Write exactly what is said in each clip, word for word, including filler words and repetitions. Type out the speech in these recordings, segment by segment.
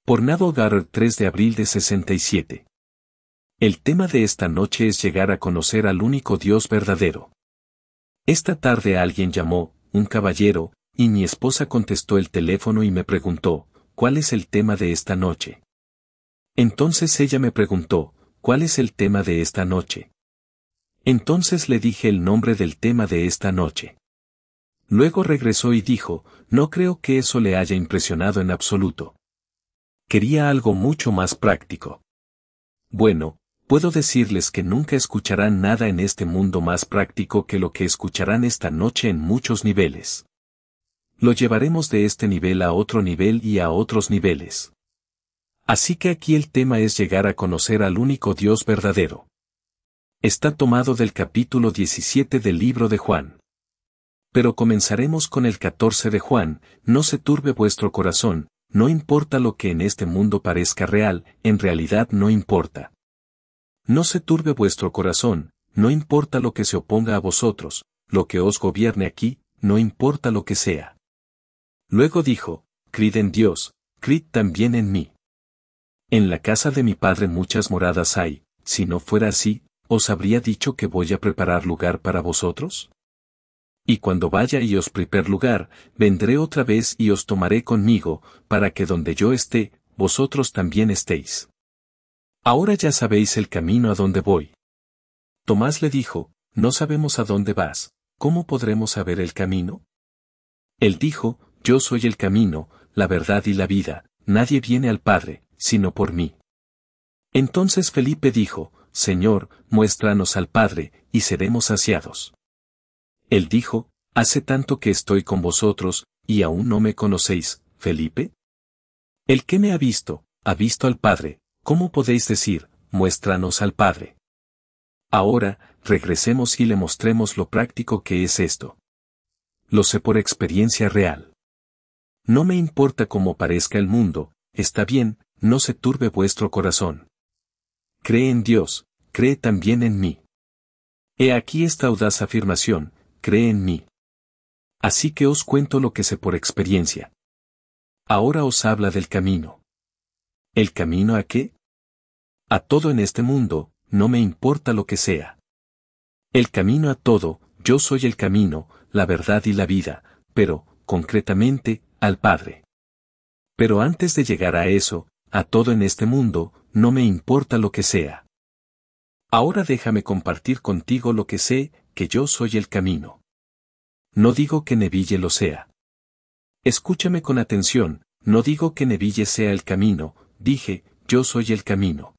Por Neville Goddard, tres de abril de sesenta y siete. El tema de esta noche es llegar a conocer al único Dios verdadero. Esta tarde alguien llamó, un caballero, y mi esposa contestó el teléfono y me preguntó, ¿cuál es el tema de esta noche? Entonces ella me preguntó, ¿cuál es el tema de esta noche? Entonces le dije el nombre del tema de esta noche. Luego regresó y dijo, no creo que eso le haya impresionado en absoluto. Quería algo mucho más práctico. Bueno, puedo decirles que nunca escucharán nada en este mundo más práctico que lo que escucharán esta noche en muchos niveles. Lo llevaremos de este nivel a otro nivel y a otros niveles. Así que aquí el tema es llegar a conocer al único Dios verdadero. Está tomado del capítulo diecisiete del libro de Juan. Pero comenzaremos con el catorce de Juan, no se turbe vuestro corazón, no importa lo que en este mundo parezca real, en realidad no importa. No se turbe vuestro corazón, no importa lo que se oponga a vosotros, lo que os gobierne aquí, no importa lo que sea. Luego dijo, creed en Dios, creed también en mí. En la casa de mi Padre muchas moradas hay, si no fuera así, ¿os habría dicho que voy a preparar lugar para vosotros? Y cuando vaya y os prepare lugar, vendré otra vez y os tomaré conmigo, para que donde yo esté, vosotros también estéis. Ahora ya sabéis el camino a donde voy. Tomás le dijo, no sabemos a dónde vas, ¿cómo podremos saber el camino? Él dijo, yo soy el camino, la verdad y la vida, nadie viene al Padre, sino por mí. Entonces Felipe dijo, Señor, muéstranos al Padre, y seremos saciados. Él dijo, hace tanto que estoy con vosotros, y aún no me conocéis, Felipe. El que me ha visto, ha visto al Padre, ¿cómo podéis decir, muéstranos al Padre? Ahora, regresemos y le mostremos lo práctico que es esto. Lo sé por experiencia real. No me importa cómo parezca el mundo, está bien, no se turbe vuestro corazón. Cree en Dios, cree también en mí. He aquí esta audaz afirmación, cree en mí. Así que os cuento lo que sé por experiencia. Ahora os habla del camino. ¿El camino a qué? A todo en este mundo, no me importa lo que sea. El camino a todo, yo soy el camino, la verdad y la vida, pero, concretamente, al Padre. Pero antes de llegar a eso, a todo en este mundo, no me importa lo que sea. Ahora déjame compartir contigo lo que sé, que yo soy el camino. No digo que Neville lo sea. Escúchame con atención, no digo que Neville sea el camino, dije, yo soy el camino.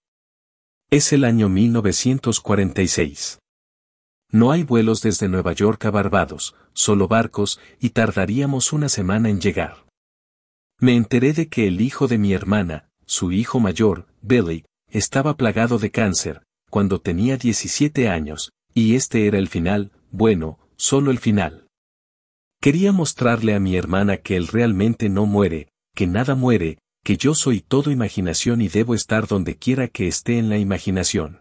Es el año mil novecientos cuarenta y seis. No hay vuelos desde Nueva York a Barbados, solo barcos, y tardaríamos una semana en llegar. Me enteré de que el hijo de mi hermana, su hijo mayor, Billy, estaba plagado de cáncer, cuando tenía diecisiete años, y este era el final, bueno, solo el final. Quería mostrarle a mi hermana que él realmente no muere, que nada muere, que yo soy todo imaginación y debo estar donde quiera que esté en la imaginación.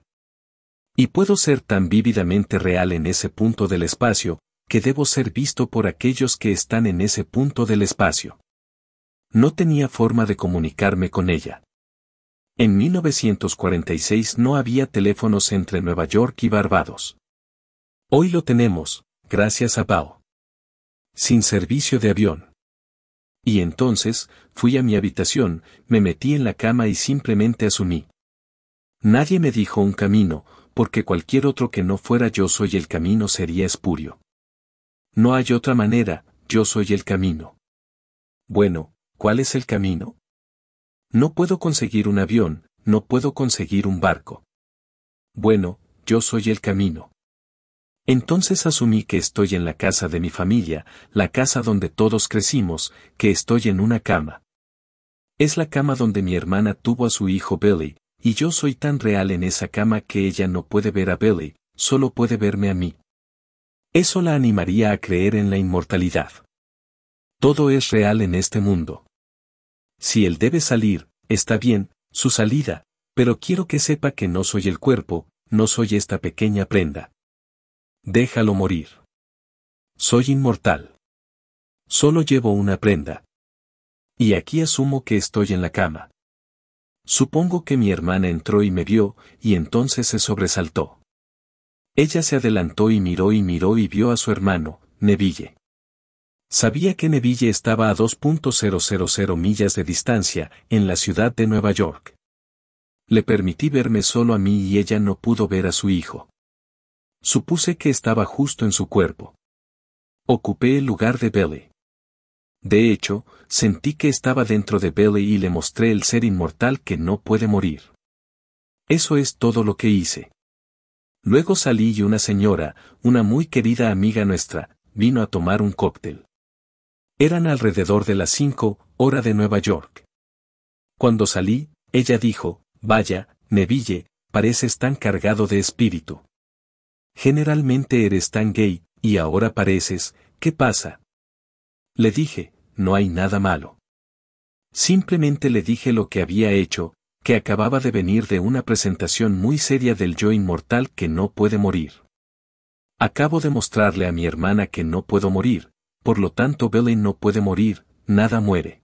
Y puedo ser tan vívidamente real en ese punto del espacio, que debo ser visto por aquellos que están en ese punto del espacio. No tenía forma de comunicarme con ella. En mil novecientos cuarenta y seis no había teléfonos entre Nueva York y Barbados. Hoy lo tenemos, gracias a Bao. Sin servicio de avión. Y entonces, fui a mi habitación, me metí en la cama y simplemente asumí. Nadie me dijo un camino, porque cualquier otro que no fuera yo soy el camino sería espurio. No hay otra manera, yo soy el camino. Bueno, ¿cuál es el camino? No puedo conseguir un avión, no puedo conseguir un barco. Bueno, yo soy el camino. Entonces asumí que estoy en la casa de mi familia, la casa donde todos crecimos, que estoy en una cama. Es la cama donde mi hermana tuvo a su hijo Billy, y yo soy tan real en esa cama que ella no puede ver a Billy, solo puede verme a mí. Eso la animaría a creer en la inmortalidad. Todo es real en este mundo. Si él debe salir, está bien, su salida, pero quiero que sepa que no soy el cuerpo, no soy esta pequeña prenda. Déjalo morir. Soy inmortal. Solo llevo una prenda. Y aquí asumo que estoy en la cama. Supongo que mi hermana entró y me vio, y entonces se sobresaltó. Ella se adelantó y miró y miró y vio a su hermano, Neville. Sabía que Neville estaba a dos mil millas de distancia, en la ciudad de Nueva York. Le permití verme solo a mí y ella no pudo ver a su hijo. Supuse que estaba justo en su cuerpo. Ocupé el lugar de Billy. De hecho, sentí que estaba dentro de Billy y le mostré el ser inmortal que no puede morir. Eso es todo lo que hice. Luego salí y una señora, una muy querida amiga nuestra, vino a tomar un cóctel. Eran alrededor de las cinco, hora de Nueva York. Cuando salí, ella dijo, vaya, Neville, pareces tan cargado de espíritu. Generalmente eres tan gay, y ahora pareces, ¿qué pasa? Le dije, no hay nada malo. Simplemente le dije lo que había hecho, que acababa de venir de una presentación muy seria del yo inmortal que no puede morir. Acabo de mostrarle a mi hermana que no puedo morir, por lo tanto Billy no puede morir, nada muere.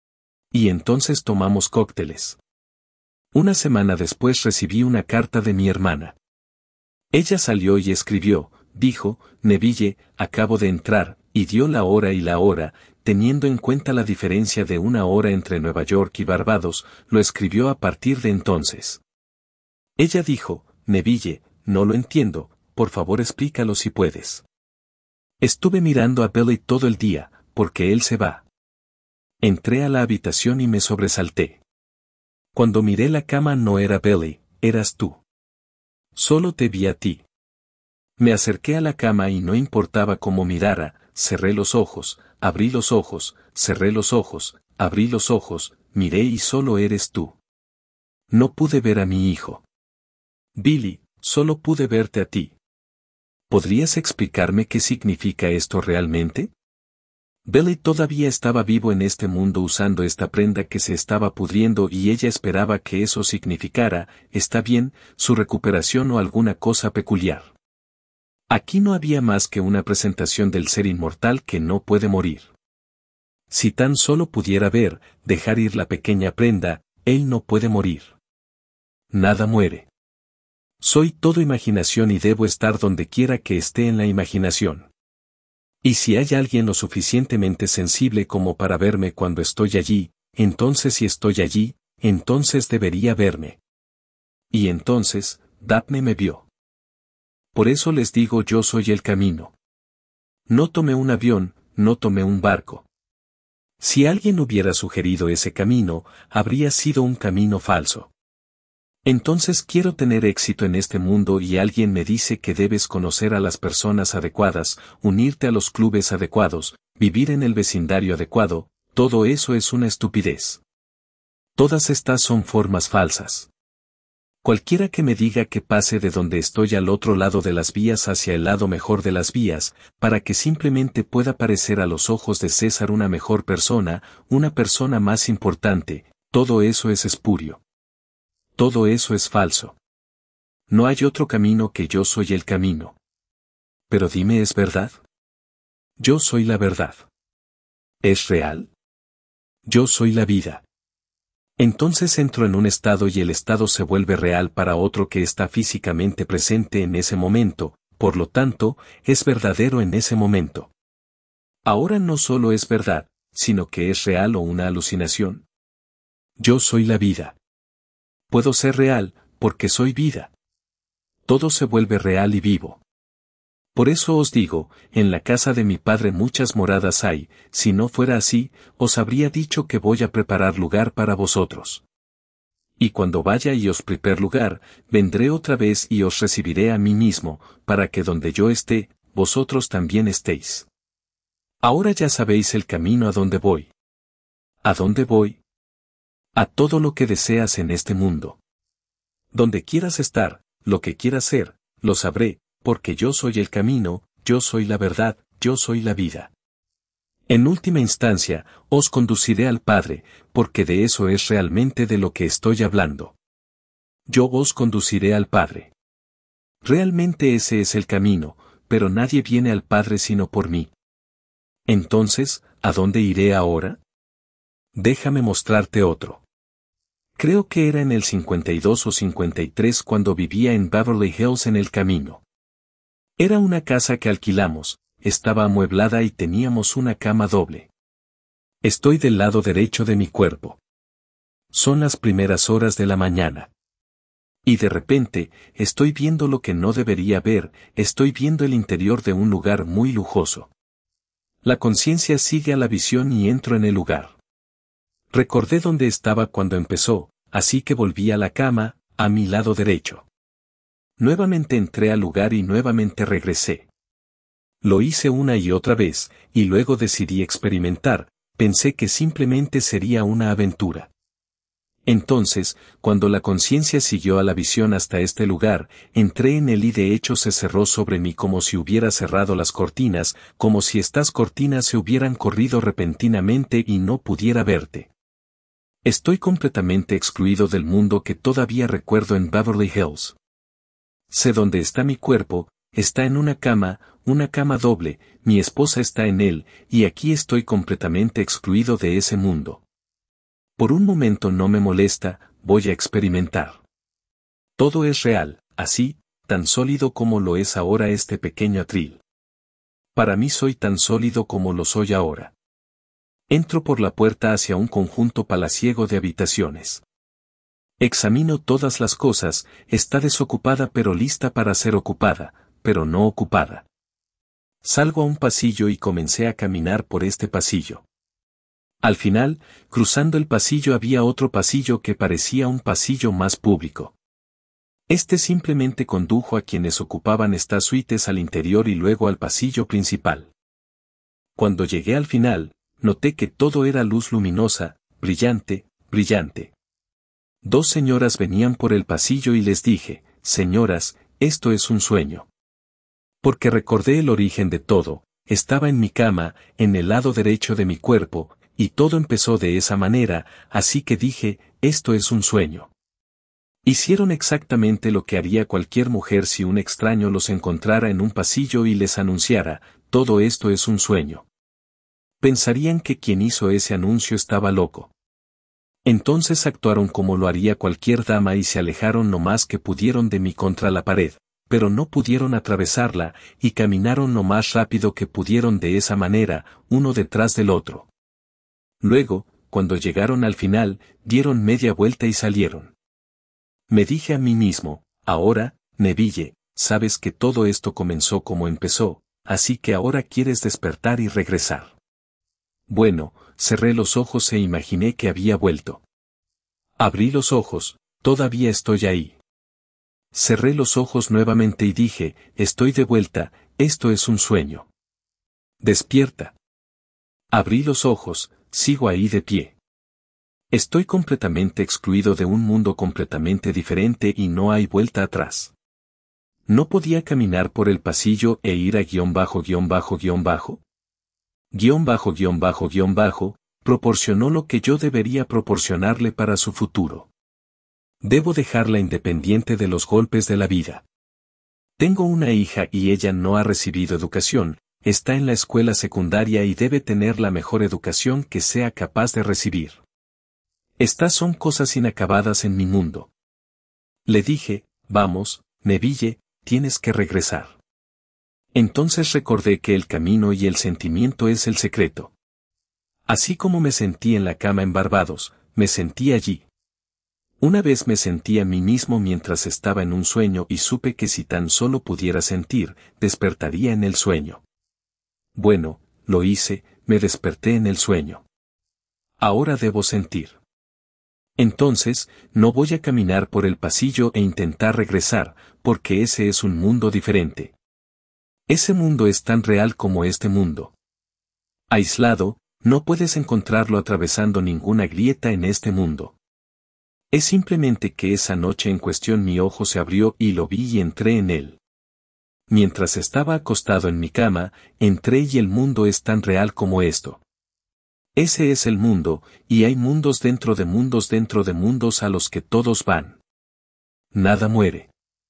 Y entonces tomamos cócteles. Una semana después recibí una carta de mi hermana. Ella salió y escribió, dijo, Neville, acabo de entrar, y dio la hora y la hora, teniendo en cuenta la diferencia de una hora entre Nueva York y Barbados, lo escribió a partir de entonces. Ella dijo, Neville, no lo entiendo, por favor explícalo si puedes. Estuve mirando a Billy todo el día, porque él se va. Entré a la habitación y me sobresalté. Cuando miré la cama no era Billy, eras tú. Solo te vi a ti. Me acerqué a la cama y no importaba cómo mirara, cerré los ojos, abrí los ojos, cerré los ojos, abrí los ojos, miré y solo eres tú. No pude ver a mi hijo. Billy, solo pude verte a ti. ¿Podrías explicarme qué significa esto realmente? Billy todavía estaba vivo en este mundo usando esta prenda que se estaba pudriendo y ella esperaba que eso significara, está bien, su recuperación o alguna cosa peculiar. Aquí no había más que una presentación del ser inmortal que no puede morir. Si tan solo pudiera ver, dejar ir la pequeña prenda, él no puede morir. Nada muere. Soy todo imaginación y debo estar donde quiera que esté en la imaginación. Y si hay alguien lo suficientemente sensible como para verme cuando estoy allí, entonces si estoy allí, entonces debería verme. Y entonces, Daphne me vio. Por eso les digo yo soy el camino. No tomé un avión, no tomé un barco. Si alguien hubiera sugerido ese camino, habría sido un camino falso. Entonces quiero tener éxito en este mundo y alguien me dice que debes conocer a las personas adecuadas, unirte a los clubes adecuados, vivir en el vecindario adecuado, todo eso es una estupidez. Todas estas son formas falsas. Cualquiera que me diga que pase de donde estoy al otro lado de las vías hacia el lado mejor de las vías, para que simplemente pueda parecer a los ojos de César una mejor persona, una persona más importante, todo eso es espurio. Todo eso es falso. No hay otro camino que yo soy el camino. Pero dime, ¿es verdad? Yo soy la verdad. ¿Es real? Yo soy la vida. Entonces entro en un estado y el estado se vuelve real para otro que está físicamente presente en ese momento, por lo tanto, es verdadero en ese momento. Ahora no solo es verdad, sino que es real o una alucinación. Yo soy la vida. Puedo ser real, porque soy vida. Todo se vuelve real y vivo. Por eso os digo, en la casa de mi Padre muchas moradas hay, si no fuera así, os habría dicho que voy a preparar lugar para vosotros. Y cuando vaya y os prepare lugar, vendré otra vez y os recibiré a mí mismo, para que donde yo esté, vosotros también estéis. Ahora ya sabéis el camino a donde voy. ¿A dónde voy? A todo lo que deseas en este mundo. Donde quieras estar, lo que quieras ser, lo sabré, porque yo soy el camino, yo soy la verdad, yo soy la vida. En última instancia, os conduciré al Padre, porque de eso es realmente de lo que estoy hablando. Yo os conduciré al Padre. Realmente ese es el camino, pero nadie viene al Padre sino por mí. Entonces, ¿a dónde iré ahora? Déjame mostrarte otro. Creo que era en el cincuenta y dos o cincuenta y tres cuando vivía en Beverly Hills en el camino. Era una casa que alquilamos, estaba amueblada y teníamos una cama doble. Estoy del lado derecho de mi cuerpo. Son las primeras horas de la mañana. Y de repente, estoy viendo lo que no debería ver, estoy viendo el interior de un lugar muy lujoso. La conciencia sigue a la visión y entro en el lugar. Recordé dónde estaba cuando empezó, así que volví a la cama, a mi lado derecho. Nuevamente entré al lugar y nuevamente regresé. Lo hice una y otra vez, y luego decidí experimentar, pensé que simplemente sería una aventura. Entonces, cuando la conciencia siguió a la visión hasta este lugar, entré en él y de hecho se cerró sobre mí como si hubiera cerrado las cortinas, como si estas cortinas se hubieran corrido repentinamente y no pudiera verte. Estoy completamente excluido del mundo que todavía recuerdo en Beverly Hills. Sé dónde está mi cuerpo, está en una cama, una cama doble, mi esposa está en él, y aquí estoy completamente excluido de ese mundo. Por un momento no me molesta, voy a experimentar. Todo es real, así, tan sólido como lo es ahora este pequeño atril. Para mí soy tan sólido como lo soy ahora. Entro por la puerta hacia un conjunto palaciego de habitaciones. Examino todas las cosas, está desocupada pero lista para ser ocupada, pero no ocupada. Salgo a un pasillo y comencé a caminar por este pasillo. Al final, cruzando el pasillo había otro pasillo que parecía un pasillo más público. Este simplemente condujo a quienes ocupaban estas suites al interior y luego al pasillo principal. Cuando llegué al final, noté que todo era luz luminosa, brillante, brillante. Dos señoras venían por el pasillo y les dije, señoras, esto es un sueño. Porque recordé el origen de todo, estaba en mi cama, en el lado derecho de mi cuerpo, y todo empezó de esa manera, así que dije, esto es un sueño. Hicieron exactamente lo que haría cualquier mujer si un extraño los encontrara en un pasillo y les anunciara, todo esto es un sueño. Pensarían que quien hizo ese anuncio estaba loco. Entonces actuaron como lo haría cualquier dama y se alejaron lo más que pudieron de mí contra la pared, pero no pudieron atravesarla, y caminaron lo más rápido que pudieron de esa manera, uno detrás del otro. Luego, cuando llegaron al final, dieron media vuelta y salieron. Me dije a mí mismo, ahora, Neville, sabes que todo esto comenzó como empezó, así que ahora quieres despertar y regresar. Bueno, cerré los ojos e imaginé que había vuelto. Abrí los ojos, todavía estoy ahí. Cerré los ojos nuevamente y dije, estoy de vuelta, esto es un sueño. Despierta. Abrí los ojos, sigo ahí de pie. Estoy completamente excluido de un mundo completamente diferente y no hay vuelta atrás. No podía caminar por el pasillo e ir a guión bajo guión bajo guión bajo. Guión bajo guión bajo guión bajo, proporcionó lo que yo debería proporcionarle para su futuro. Debo dejarla independiente de los golpes de la vida. Tengo una hija y ella no ha recibido educación, está en la escuela secundaria y debe tener la mejor educación que sea capaz de recibir. Estas son cosas inacabadas en mi mundo. Le dije, vamos, Neville, tienes que regresar. Entonces recordé que el camino y el sentimiento es el secreto. Así como me sentí en la cama en Barbados, me sentí allí. Una vez me sentí a mí mismo mientras estaba en un sueño y supe que si tan solo pudiera sentir, despertaría en el sueño. Bueno, lo hice, me desperté en el sueño. Ahora debo sentir. Entonces, no voy a caminar por el pasillo e intentar regresar, porque ese es un mundo diferente. Ese mundo es tan real como este mundo. Aislado, no puedes encontrarlo atravesando ninguna grieta en este mundo. Es simplemente que esa noche en cuestión mi ojo se abrió y lo vi y entré en él. Mientras estaba acostado en mi cama, entré y el mundo es tan real como esto. Ese es el mundo, y hay mundos dentro de mundos dentro de mundos a los que todos van. Nada muere.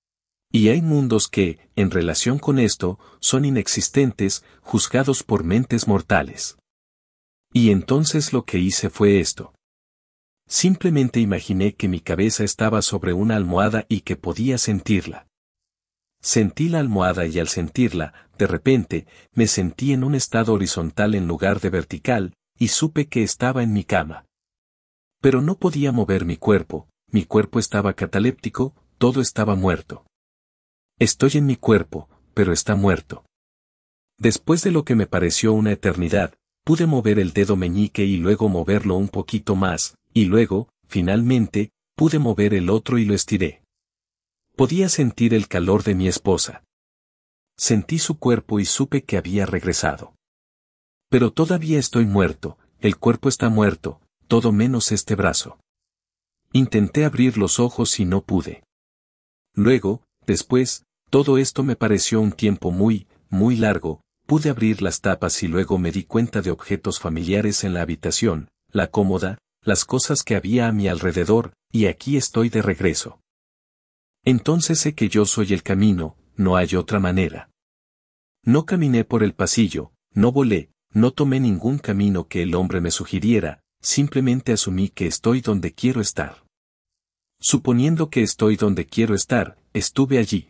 Y hay mundos que, en relación con esto, son inexistentes, juzgados por mentes mortales. Y entonces lo que hice fue esto. Simplemente imaginé que mi cabeza estaba sobre una almohada y que podía sentirla. Sentí la almohada y al sentirla, de repente, me sentí en un estado horizontal en lugar de vertical, y supe que estaba en mi cama. Pero no podía mover mi cuerpo, mi cuerpo estaba cataléptico, todo estaba muerto. Estoy en mi cuerpo, pero está muerto. Después de lo que me pareció una eternidad, pude mover el dedo meñique y luego moverlo un poquito más, y luego, finalmente, pude mover el otro y lo estiré. Podía sentir el calor de mi esposa. Sentí su cuerpo y supe que había regresado. Pero todavía estoy muerto, el cuerpo está muerto, todo menos este brazo. Intenté abrir los ojos y no pude. Luego, después, todo esto me pareció un tiempo muy, muy largo, pude abrir las tapas y luego me di cuenta de objetos familiares en la habitación, la cómoda, las cosas que había a mi alrededor, y aquí estoy de regreso. Entonces sé que yo soy el camino, no hay otra manera. No caminé por el pasillo, no volé, no tomé ningún camino que el hombre me sugiriera, simplemente asumí que estoy donde quiero estar. Suponiendo que estoy donde quiero estar, estuve allí.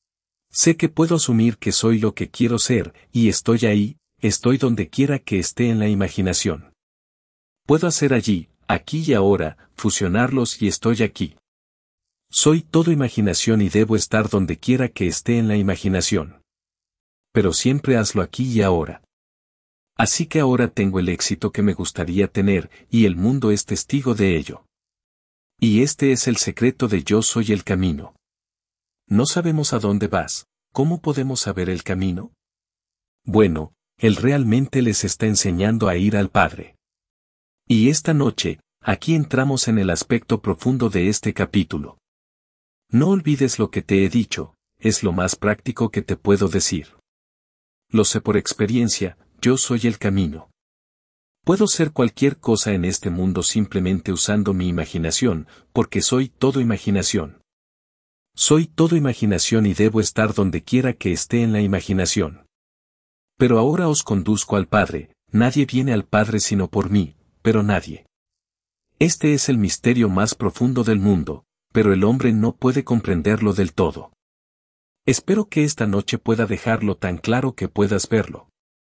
Sé que puedo asumir que soy lo que quiero ser, y estoy ahí, estoy donde quiera que esté en la imaginación. Puedo hacer allí, aquí y ahora, fusionarlos y estoy aquí. Soy todo imaginación y debo estar donde quiera que esté en la imaginación. Pero siempre hazlo aquí y ahora. Así que ahora tengo el éxito que me gustaría tener, y el mundo es testigo de ello. Y este es el secreto de yo soy el camino. No sabemos a dónde vas, ¿cómo podemos saber el camino? Bueno, Él realmente les está enseñando a ir al Padre. Y esta noche, aquí entramos en el aspecto profundo de este capítulo. No olvides lo que te he dicho, es lo más práctico que te puedo decir. Lo sé por experiencia, yo soy el camino. Puedo ser cualquier cosa en este mundo simplemente usando mi imaginación, porque soy todo imaginación. Soy todo imaginación y debo estar donde quiera que esté en la imaginación. Pero ahora os conduzco al Padre, nadie viene al Padre sino por mí, pero nadie. Este es el misterio más profundo del mundo, pero el hombre no puede comprenderlo del todo. Espero que esta noche pueda dejarlo tan claro que puedas verlo.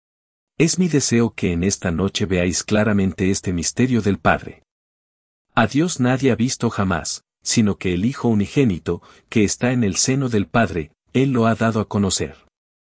Es mi deseo que en esta noche veáis claramente este misterio del Padre. A Dios nadie ha visto jamás, sino que el Hijo unigénito, que está en el seno del Padre, Él lo ha dado a conocer.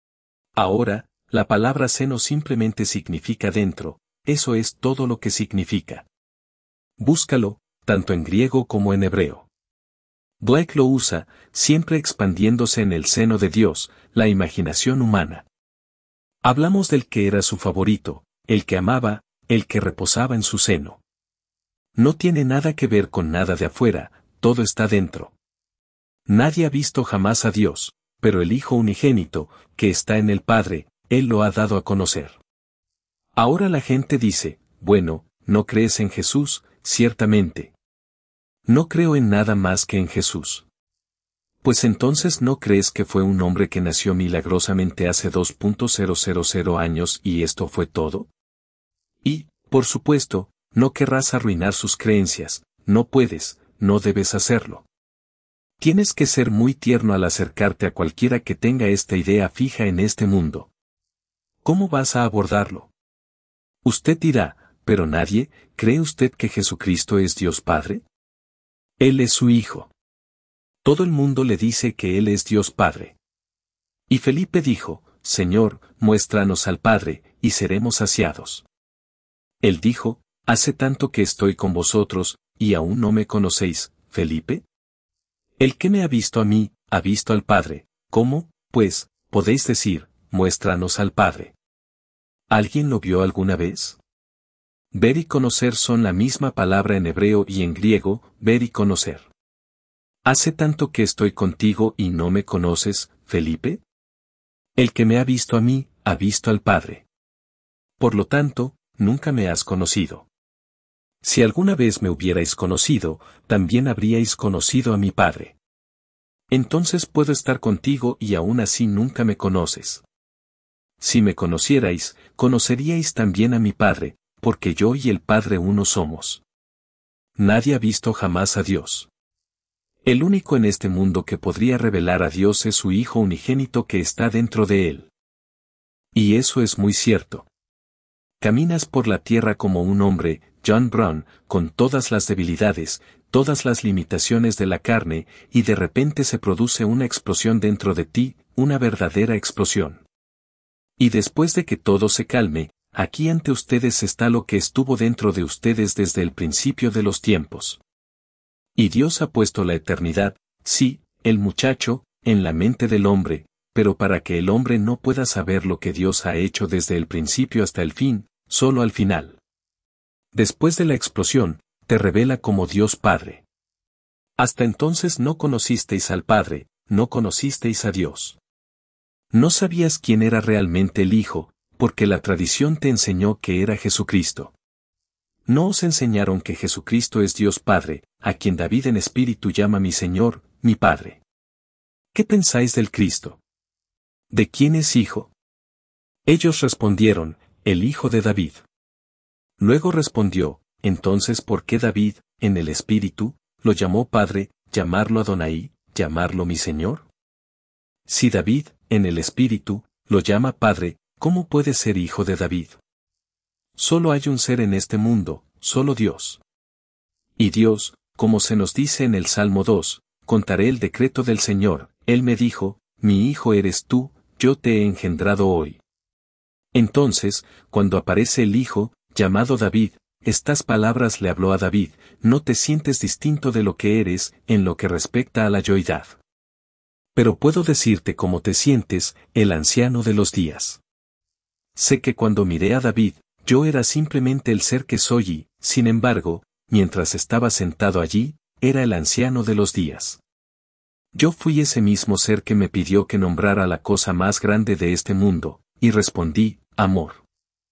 Ahora, la palabra seno simplemente significa dentro, eso es todo lo que significa. Búscalo, tanto en griego como en hebreo. Dweck lo usa, siempre expandiéndose en el seno de Dios, la imaginación humana. Hablamos del que era su favorito, el que amaba, el que reposaba en su seno. No tiene nada que ver con nada de afuera, todo está dentro. Nadie ha visto jamás a Dios, pero el Hijo unigénito, que está en el Padre, Él lo ha dado a conocer. Ahora la gente dice, bueno, ¿no crees en Jesús? Ciertamente. No creo en nada más que en Jesús. Pues entonces ¿no crees que fue un hombre que nació milagrosamente hace dos mil años y esto fue todo? Y, por supuesto, no querrás arruinar sus creencias, no puedes, no debes hacerlo. Tienes que ser muy tierno al acercarte a cualquiera que tenga esta idea fija en este mundo. ¿Cómo vas a abordarlo? Usted dirá, pero nadie, ¿cree usted que Jesucristo es Dios Padre? Él es su Hijo. Todo el mundo le dice que Él es Dios Padre. Y Felipe dijo, Señor, muéstranos al Padre, y seremos saciados. Él dijo, hace tanto que estoy con vosotros, y aún no me conocéis, Felipe. El que me ha visto a mí, ha visto al Padre. ¿Cómo, pues, podéis decir, muéstranos al Padre? ¿Alguien lo vio alguna vez? Ver y conocer son la misma palabra en hebreo y en griego, ver y conocer. ¿Hace tanto que estoy contigo y no me conoces, Felipe? El que me ha visto a mí, ha visto al Padre. Por lo tanto, nunca me has conocido. Si alguna vez me hubierais conocido, también habríais conocido a mi Padre. Entonces puedo estar contigo y aún así nunca me conoces. Si me conocierais, conoceríais también a mi Padre, porque yo y el Padre uno somos. nadie ha visto jamás a Dios. El único en este mundo que podría revelar a Dios es su Hijo unigénito que está dentro de él. Y eso es muy cierto. Caminas por la tierra como un hombre, John Brown, con todas las debilidades, todas las limitaciones de la carne, y de repente se produce una explosión dentro de ti, una verdadera explosión. Y después de que todo se calme, aquí ante ustedes está lo que estuvo dentro de ustedes desde el principio de los tiempos. Y Dios ha puesto la eternidad, sí, el muchacho, en la mente del hombre, pero para que el hombre no pueda saber lo que Dios ha hecho desde el principio hasta el fin, solo al final. Después de la explosión, te revela como Dios Padre. Hasta entonces no conocisteis al Padre, no conocisteis a Dios. No sabías quién era realmente el Hijo, porque la tradición te enseñó que era Jesucristo. No os enseñaron que Jesucristo es Dios Padre, a quien David en espíritu llama mi Señor, mi Padre. ¿Qué pensáis del Cristo? ¿De quién es hijo? Ellos respondieron, el hijo de David. Luego respondió, entonces ¿por qué David, en el espíritu, lo llamó Padre, llamarlo Adonai, llamarlo mi Señor? Si David, en el espíritu, lo llama Padre, ¿cómo puede ser hijo de David? Solo hay un ser en este mundo, solo Dios. Y Dios, como se nos dice en el Salmo dos, contaré el decreto del Señor, Él me dijo, mi hijo eres tú, yo te he engendrado hoy. Entonces, cuando aparece el Hijo, llamado David, estas palabras le habló a David, no te sientes distinto de lo que eres, en lo que respecta a la yoidad. Pero puedo decirte cómo te sientes, el anciano de los días. Sé que cuando miré a David, yo era simplemente el ser que soy y, sin embargo, mientras estaba sentado allí, era el anciano de los días. Yo fui ese mismo ser que me pidió que nombrara la cosa más grande de este mundo, y respondí, amor.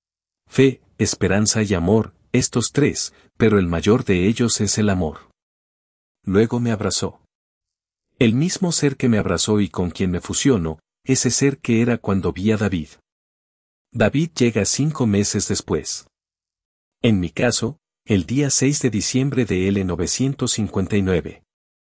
Fe, esperanza y amor, estos tres, pero el mayor de ellos es el amor. Luego me abrazó. El mismo ser que me abrazó y con quien me fusiono, ese ser que era cuando vi a David. David llega cinco meses después. En mi caso, el día seis de diciembre de mil novecientos cincuenta y nueve.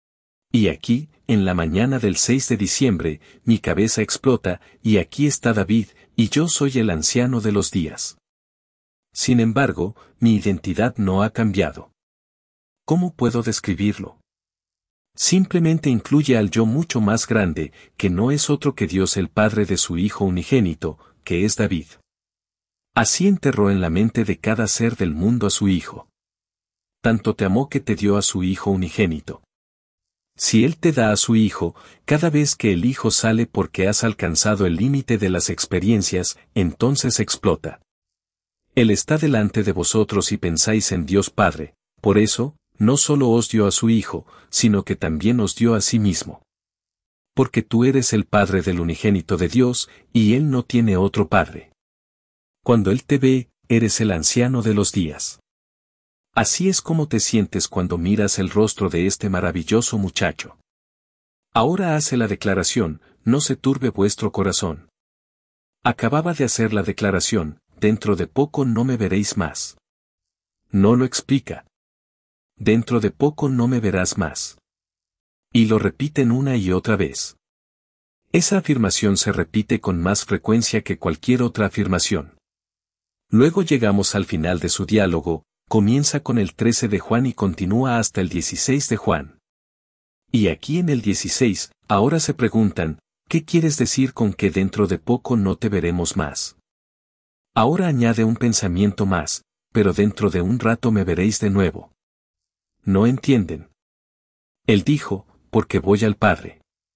Y aquí, en la mañana del seis de diciembre, mi cabeza explota, y aquí está David, y yo soy el anciano de los días. Sin embargo, mi identidad no ha cambiado. ¿Cómo puedo describirlo? Simplemente incluye al yo mucho más grande, que no es otro que Dios el Padre de su Hijo unigénito, que es David. Así enterró en la mente de cada ser del mundo a su Hijo. Tanto te amó que te dio a su Hijo unigénito. Si Él te da a su Hijo, cada vez que el Hijo sale porque has alcanzado el límite de las experiencias, entonces explota. Él está delante de vosotros y pensáis en Dios Padre, por eso, no solo os dio a su Hijo, sino que también os dio a sí mismo. Porque tú eres el Padre del unigénito de Dios, y Él no tiene otro Padre. Cuando Él te ve, eres el anciano de los días. Así es como te sientes cuando miras el rostro de este maravilloso muchacho. Ahora hace la declaración, no se turbe vuestro corazón. Acababa de hacer la declaración, dentro de poco no me veréis más. No lo explica. Dentro de poco no me verás más. Y lo repiten una y otra vez. Esa afirmación se repite con más frecuencia que cualquier otra afirmación. Luego llegamos al final de su diálogo, comienza con el trece de Juan y continúa hasta el dieciséis de Juan. Y aquí en el dieciséis, ahora se preguntan, ¿qué quieres decir con que dentro de poco no te veremos más? Ahora añade un pensamiento más, pero dentro de un rato me veréis de nuevo. ¿No entienden? Él dijo, porque voy al Padre.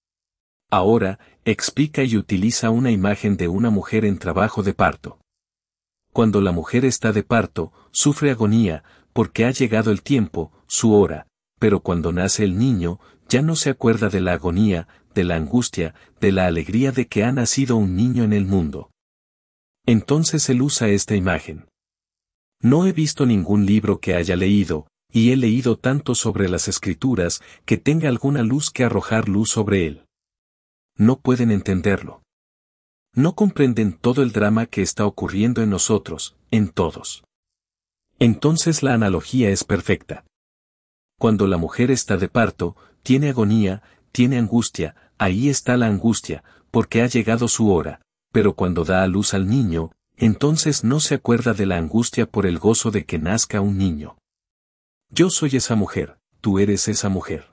Ahora, explica y utiliza una imagen de una mujer en trabajo de parto. Cuando la mujer está de parto, sufre agonía, porque ha llegado el tiempo, su hora, pero cuando nace el niño, ya no se acuerda de la agonía, de la angustia, de la alegría de que ha nacido un niño en el mundo. Entonces él usa esta imagen. No he visto ningún libro que haya leído, y he leído tanto sobre las Escrituras, que tenga alguna luz que arrojar luz sobre él. No pueden entenderlo. No comprenden todo el drama que está ocurriendo en nosotros, en todos. Entonces la analogía es perfecta. Cuando la mujer está de parto, tiene agonía, tiene angustia, ahí está la angustia, porque ha llegado su hora, pero cuando da a luz al niño, entonces no se acuerda de la angustia por el gozo de que nazca un niño. Yo soy esa mujer, tú eres esa mujer.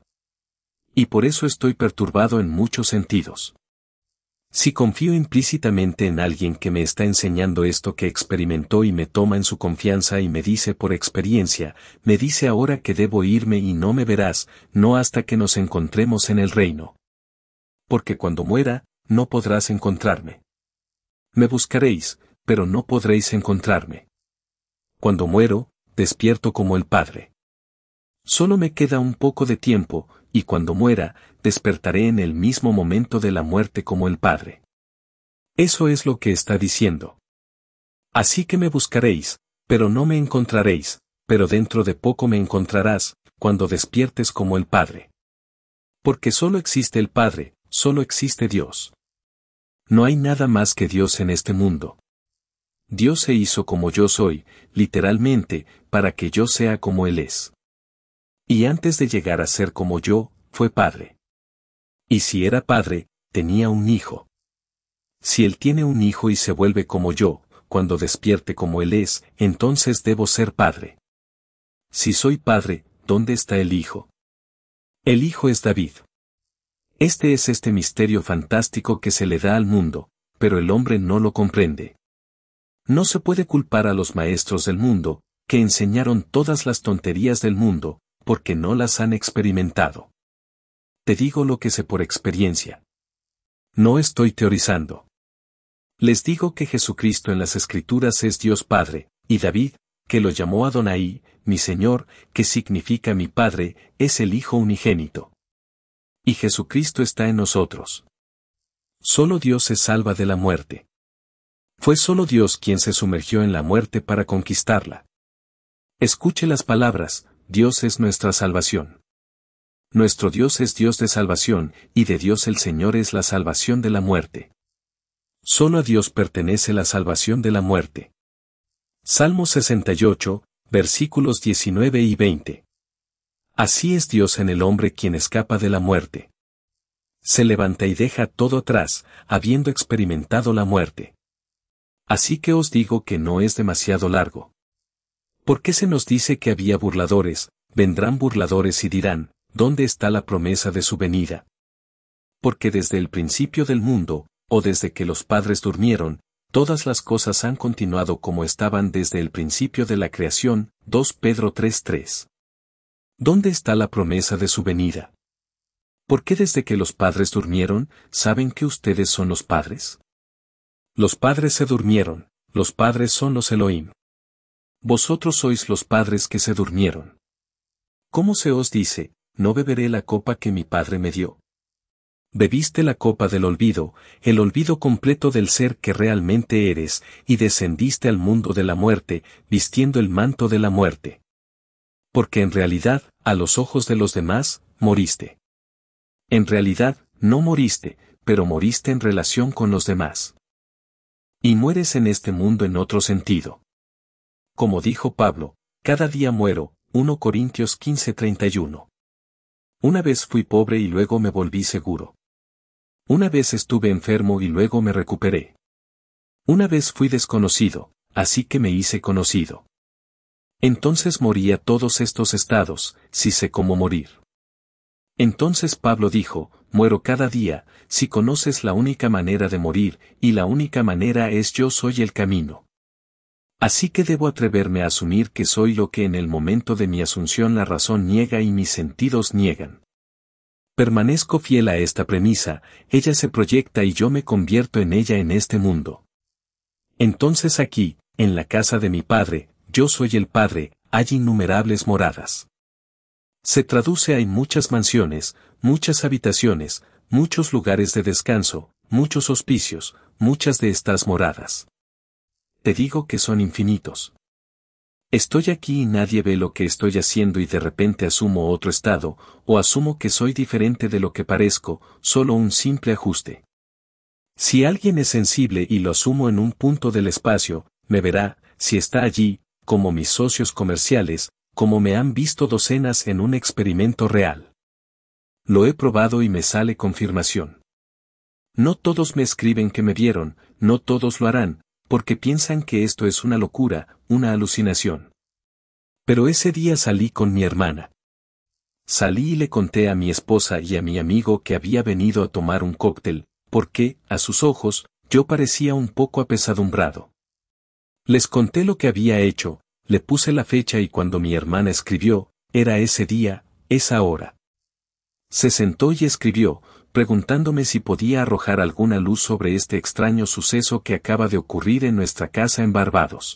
Y por eso estoy perturbado en muchos sentidos. Si confío implícitamente en alguien que me está enseñando esto que experimentó y me toma en su confianza y me dice por experiencia, me dice ahora que debo irme y no me verás, no hasta que nos encontremos en el reino. Porque cuando muera, no podrás encontrarme. Me buscaréis, pero no podréis encontrarme. Cuando muero, despierto como el Padre. Solo me queda un poco de tiempo, y cuando muera, despertaré en el mismo momento de la muerte como el Padre. Eso es lo que está diciendo. Así que me buscaréis, pero no me encontraréis, pero dentro de poco me encontrarás, cuando despiertes como el Padre. Porque solo existe el Padre, solo existe Dios. No hay nada más que Dios en este mundo. Dios se hizo como yo soy, literalmente, para que yo sea como Él es. Y antes de llegar a ser como yo, fue padre. Y si era padre, tenía un hijo. Si él tiene un hijo y se vuelve como yo, cuando despierte como él es, entonces debo ser padre. Si soy padre, ¿dónde está el hijo? El hijo es David. Este es este misterio fantástico que se le da al mundo, pero el hombre no lo comprende. No se puede culpar a los maestros del mundo, que enseñaron todas las tonterías del mundo, porque no las han experimentado. Te digo lo que sé por experiencia. No estoy teorizando. Les digo que Jesucristo en las Escrituras es Dios Padre, y David, que lo llamó Adonai, mi Señor, que significa mi Padre, es el Hijo unigénito. Y Jesucristo está en nosotros. Solo Dios se salva de la muerte. Fue solo Dios quien se sumergió en la muerte para conquistarla. Escuche las palabras, Dios es nuestra salvación. Nuestro Dios es Dios de salvación, y de Dios el Señor es la salvación de la muerte. Solo a Dios pertenece la salvación de la muerte. Salmo sesenta y ocho, versículos diecinueve y veinte. Así es Dios en el hombre quien escapa de la muerte. Se levanta y deja todo atrás, habiendo experimentado la muerte. Así que os digo que no es demasiado largo. ¿Por qué se nos dice que había burladores? Vendrán burladores y dirán, ¿dónde está la promesa de su venida? Porque desde el principio del mundo, o desde que los padres durmieron, todas las cosas han continuado como estaban desde el principio de la creación, dos Pedro tres tres. ¿Dónde está la promesa de su venida? ¿Por qué desde que los padres durmieron, saben que ustedes son los padres? Los padres se durmieron, los padres son los Elohim. Vosotros sois los padres que se durmieron. ¿Cómo se os dice, no beberé la copa que mi padre me dio? Bebiste la copa del olvido, el olvido completo del ser que realmente eres, y descendiste al mundo de la muerte, vistiendo el manto de la muerte. Porque en realidad, a los ojos de los demás, moriste. En realidad, no moriste, pero moriste en relación con los demás. Y mueres en este mundo en otro sentido. Como dijo Pablo, cada día muero, primera Corintios quince treinta y uno. Una vez fui pobre y luego me volví seguro. Una vez estuve enfermo y luego me recuperé. Una vez fui desconocido, así que me hice conocido. Entonces morí a todos estos estados, si sé cómo morir. Entonces Pablo dijo, muero cada día, si conoces la única manera de morir, y la única manera es yo soy el camino. Así que debo atreverme a asumir que soy lo que en el momento de mi asunción la razón niega y mis sentidos niegan. Permanezco fiel a esta premisa, ella se proyecta y yo me convierto en ella en este mundo. Entonces aquí, en la casa de mi Padre, yo soy el Padre, hay innumerables moradas. Se traduce hay muchas mansiones, muchas habitaciones, muchos lugares de descanso, muchos hospicios, muchas de estas moradas. Te digo que son infinitos. Estoy aquí y nadie ve lo que estoy haciendo y de repente asumo otro estado, o asumo que soy diferente de lo que parezco, solo un simple ajuste. Si alguien es sensible y lo asumo en un punto del espacio, me verá, si está allí, como mis socios comerciales, como me han visto docenas en un experimento real. Lo he probado y me sale confirmación. No todos me escriben que me vieron, no todos lo harán, porque piensan que esto es una locura, una alucinación. Pero ese día salí con mi hermana. Salí y le conté a mi esposa y a mi amigo que había venido a tomar un cóctel, porque, a sus ojos, yo parecía un poco apesadumbrado. Les conté lo que había hecho, le puse la fecha y cuando mi hermana escribió, era ese día, esa hora. Se sentó y escribió, preguntándome si podía arrojar alguna luz sobre este extraño suceso que acaba de ocurrir en nuestra casa en Barbados.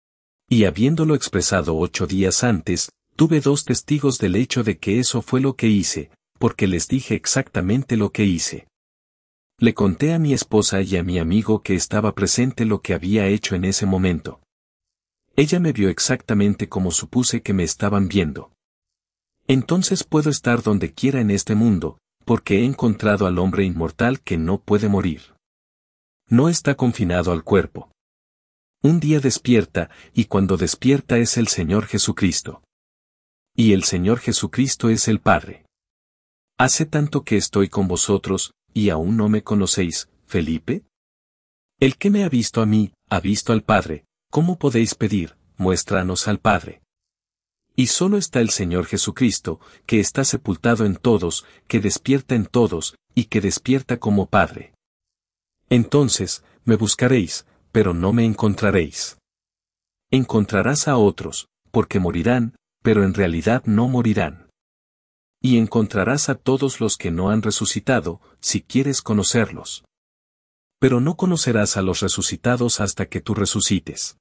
Y habiéndolo expresado ocho días antes, tuve dos testigos del hecho de que eso fue lo que hice, porque les dije exactamente lo que hice. Le conté a mi esposa y a mi amigo que estaba presente lo que había hecho en ese momento. Ella me vio exactamente como supuse que me estaban viendo. Entonces puedo estar donde quiera en este mundo, porque he encontrado al hombre inmortal que no puede morir. No está confinado al cuerpo. Un día despierta, y cuando despierta es el Señor Jesucristo. Y el Señor Jesucristo es el Padre. Hace tanto que estoy con vosotros, y aún no me conocéis, Felipe. El que me ha visto a mí, ha visto al Padre. ¿Cómo podéis pedir, muéstranos al Padre? Y solo está el Señor Jesucristo, que está sepultado en todos, que despierta en todos, y que despierta como Padre. Entonces, me buscaréis, pero no me encontraréis. Encontrarás a otros, porque morirán, pero en realidad no morirán. Y encontrarás a todos los que no han resucitado, si quieres conocerlos. Pero no conocerás a los resucitados hasta que tú resucites.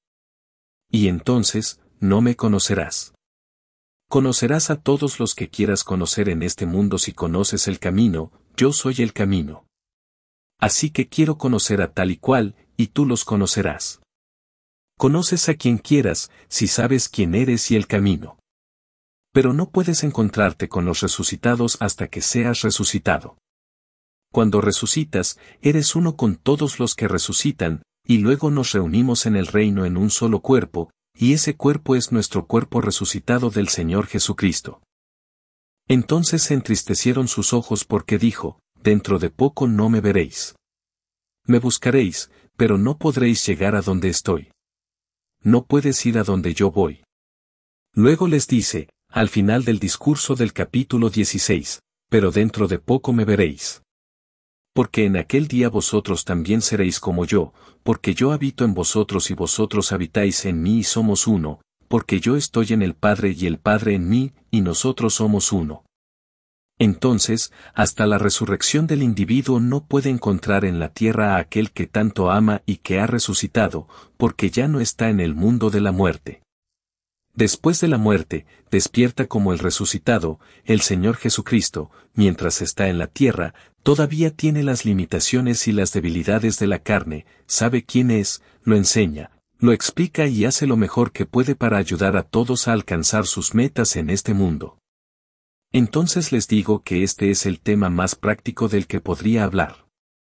Y entonces, no me conocerás. Conocerás a todos los que quieras conocer en este mundo si conoces el camino, yo soy el camino. Así que quiero conocer a tal y cual, y tú los conocerás. Conoces a quien quieras, si sabes quién eres y el camino. Pero no puedes encontrarte con los resucitados hasta que seas resucitado. Cuando resucitas, eres uno con todos los que resucitan, y luego nos reunimos en el reino en un solo cuerpo, y ese cuerpo es nuestro cuerpo resucitado del Señor Jesucristo. Entonces se entristecieron sus ojos porque dijo, dentro de poco no me veréis. Me buscaréis, pero no podréis llegar a donde estoy. No puedes ir a donde yo voy. Luego les dice, al final del discurso del capítulo dieciséis, pero dentro de poco me veréis. Porque en aquel día vosotros también seréis como yo, porque yo habito en vosotros y vosotros habitáis en mí y somos uno, porque yo estoy en el Padre y el Padre en mí, y nosotros somos uno. Entonces, hasta la resurrección del individuo no puede encontrar en la tierra a aquel que tanto ama y que ha resucitado, porque ya no está en el mundo de la muerte. Después de la muerte, despierta como el resucitado, el Señor Jesucristo, mientras está en la tierra, todavía tiene las limitaciones y las debilidades de la carne, sabe quién es, lo enseña, lo explica y hace lo mejor que puede para ayudar a todos a alcanzar sus metas en este mundo. Entonces les digo que este es el tema más práctico del que podría hablar.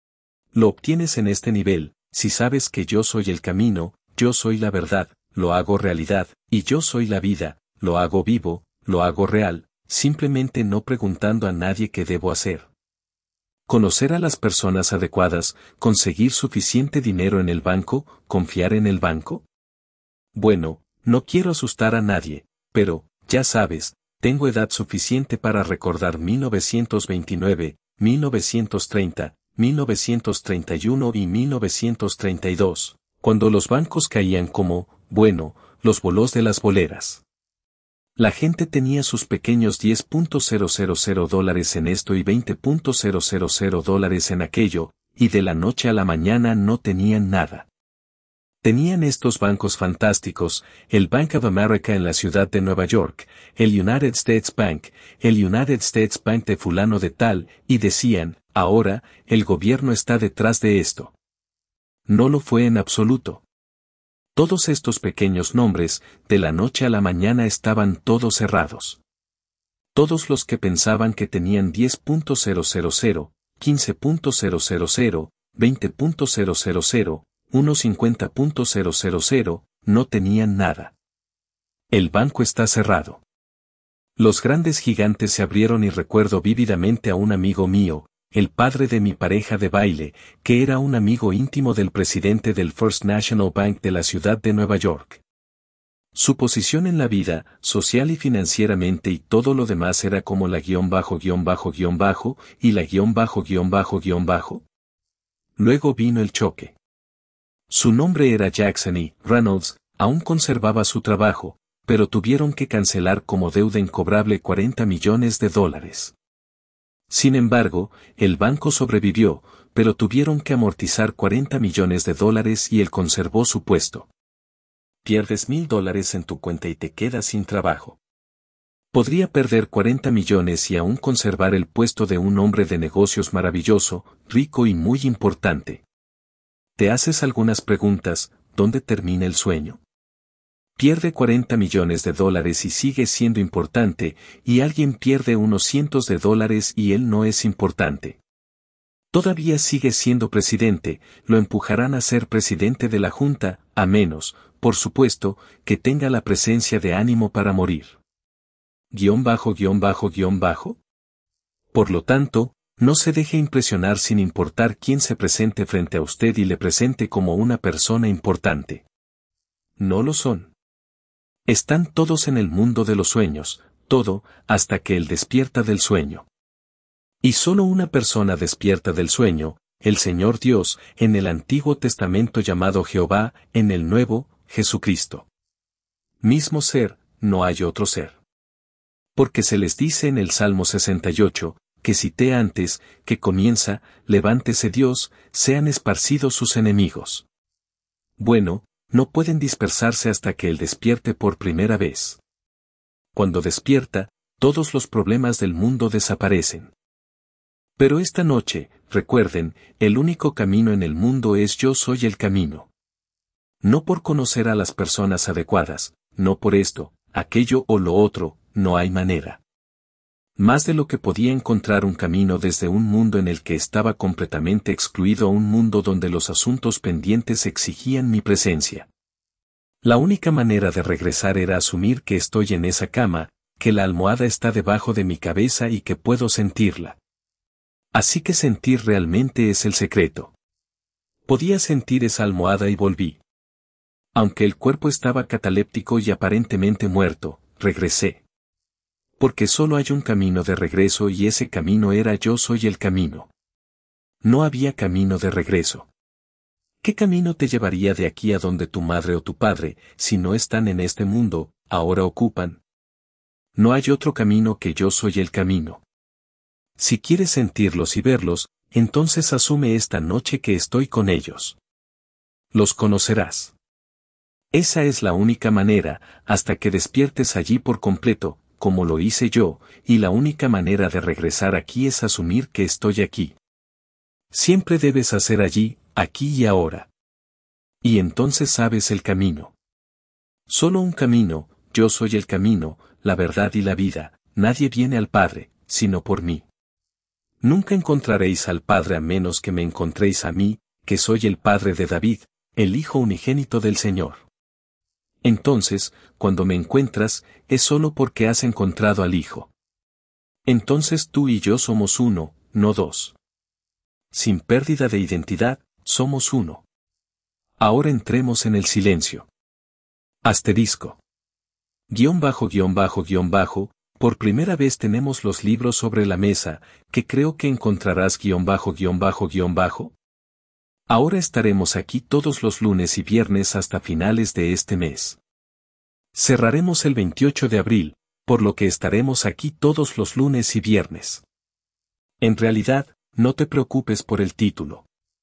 Lo obtienes en este nivel, si sabes que yo soy el camino, yo soy la verdad, lo hago realidad, y yo soy la vida, lo hago vivo, lo hago real, simplemente no preguntando a nadie qué debo hacer. Conocer a las personas adecuadas, conseguir suficiente dinero en el banco, confiar en el banco. Bueno, no quiero asustar a nadie, pero, ya sabes, tengo edad suficiente para recordar mil novecientos veintinueve, mil novecientos treinta, mil novecientos treinta y uno y mil novecientos treinta y dos, cuando los bancos caían como, bueno, los bolos de las boleras. La gente tenía sus pequeños diez mil dólares en esto y veinte mil dólares en aquello, y de la noche a la mañana no tenían nada. Tenían estos bancos fantásticos, el Bank of America en la ciudad de Nueva York, el United States Bank, el United States Bank de fulano de tal, y decían, ahora, el gobierno está detrás de esto. No lo fue en absoluto. Todos estos pequeños nombres, de la noche a la mañana estaban todos cerrados. Todos los que pensaban que tenían diez mil, quince mil, veinte mil, unos cincuenta mil, no tenían nada. El banco está cerrado. Los grandes gigantes se abrieron y recuerdo vívidamente a un amigo mío, el padre de mi pareja de baile, que era un amigo íntimo del presidente del First National Bank de la ciudad de Nueva York. Su posición en la vida, social y financieramente y todo lo demás era como la guión bajo guión bajo guión bajo y la guión bajo guión bajo guión bajo. Luego vino el choque. Su nombre era Jackson y Reynolds aún conservaba su trabajo, pero tuvieron que cancelar como deuda incobrable cuarenta millones de dólares. Sin embargo, el banco sobrevivió, pero tuvieron que amortizar cuarenta millones de dólares y él conservó su puesto. Pierdes mil dólares en tu cuenta y te quedas sin trabajo. Podría perder cuarenta millones y aún conservar el puesto de un hombre de negocios maravilloso, rico y muy importante. Te haces algunas preguntas, ¿dónde termina el sueño? Pierde cuarenta millones de dólares y sigue siendo importante, y alguien pierde unos cientos de dólares y él no es importante. Todavía sigue siendo presidente, lo empujarán a ser presidente de la Junta, a menos, por supuesto, que tenga la presencia de ánimo para morir. Guión bajo guión bajo guión bajo. Por lo tanto, no se deje impresionar sin importar quién se presente frente a usted y le presente como una persona importante. No lo son. Están todos en el mundo de los sueños, todo, hasta que él despierta del sueño. Y solo una persona despierta del sueño, el Señor Dios, en el Antiguo Testamento llamado Jehová, en el Nuevo, Jesucristo. Mismo ser, no hay otro ser. Porque se les dice en el Salmo sesenta y ocho, que cité antes, que comienza, levántese Dios, sean esparcidos sus enemigos. Bueno, no pueden dispersarse hasta que él despierte por primera vez. Cuando despierta, todos los problemas del mundo desaparecen. Pero esta noche, recuerden, el único camino en el mundo es yo soy el camino. No por conocer a las personas adecuadas, no por esto, aquello o lo otro, no hay manera. Más de lo que podía encontrar un camino desde un mundo en el que estaba completamente excluido a un mundo donde los asuntos pendientes exigían mi presencia. La única manera de regresar era asumir que estoy en esa cama, que la almohada está debajo de mi cabeza y que puedo sentirla. Así que sentir realmente es el secreto. Podía sentir esa almohada y volví. Aunque el cuerpo estaba cataléptico y aparentemente muerto, regresé. Porque solo hay un camino de regreso y ese camino era yo soy el camino. No había camino de regreso. ¿Qué camino te llevaría de aquí a donde tu madre o tu padre, si no están en este mundo, ahora ocupan? No hay otro camino que yo soy el camino. Si quieres sentirlos y verlos, entonces asume esta noche que estoy con ellos. Los conocerás. Esa es la única manera, hasta que despiertes allí por completo, como lo hice yo, y la única manera de regresar aquí es asumir que estoy aquí. Siempre debes hacer allí, aquí y ahora. Y entonces sabes el camino. Solo un camino, yo soy el camino, la verdad y la vida, nadie viene al Padre, sino por mí. Nunca encontraréis al Padre a menos que me encontréis a mí, que soy el Padre de David, el Hijo unigénito del Señor. Entonces, cuando me encuentras, es solo porque has encontrado al Hijo. Entonces tú y yo somos uno, no dos. Sin pérdida de identidad, somos uno. Ahora entremos en el silencio. Asterisco. Guión bajo guión bajo guión bajo, por primera vez tenemos los libros sobre la mesa, que creo que encontrarás guión bajo guión bajo guión bajo. Ahora estaremos aquí todos los lunes y viernes hasta finales de este mes. Cerraremos el veintiocho de abril, por lo que estaremos aquí todos los lunes y viernes. En realidad, no te preocupes por el título.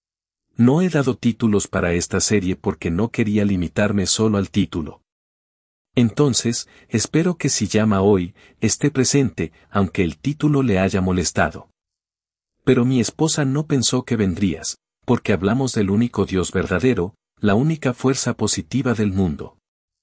No he dado títulos para esta serie porque no quería limitarme solo al título. Entonces, espero que si llama hoy, esté presente, aunque el título le haya molestado. Pero mi esposa no pensó que vendrías, porque hablamos del único Dios verdadero, la única fuerza positiva del mundo.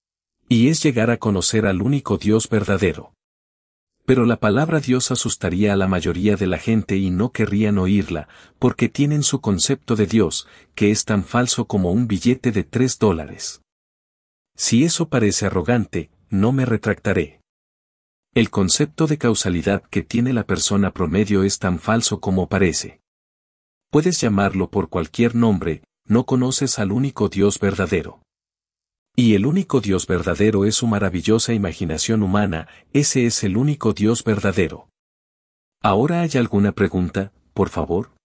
Y es llegar a conocer al único Dios verdadero. Pero la palabra Dios asustaría a la mayoría de la gente y no querrían oírla, porque tienen su concepto de Dios, que es tan falso como un billete de tres dólares. Si eso parece arrogante, no me retractaré. El concepto de causalidad que tiene la persona promedio es tan falso como parece. Puedes llamarlo por cualquier nombre, no conoces al único Dios verdadero. Y el único Dios verdadero es su maravillosa imaginación humana, ese es el único Dios verdadero. ¿Ahora hay alguna pregunta, por favor?